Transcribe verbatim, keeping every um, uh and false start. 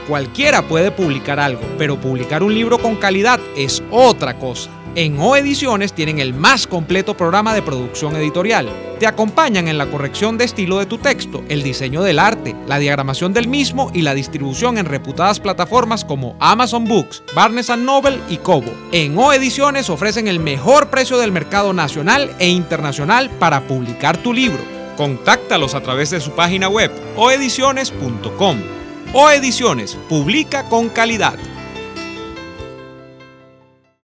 Cualquiera puede publicar algo, pero publicar un libro con calidad es otra cosa. En O Ediciones tienen el más completo programa de producción editorial. Te acompañan en la corrección de estilo de tu texto, el diseño del arte, la diagramación del mismo y la distribución en reputadas plataformas como Amazon Books, Barnes and Noble y Kobo. En O Ediciones ofrecen el mejor precio del mercado nacional e internacional para publicar tu libro. Contáctalos a través de su página web o ediciones punto com. O Ediciones, publica con calidad.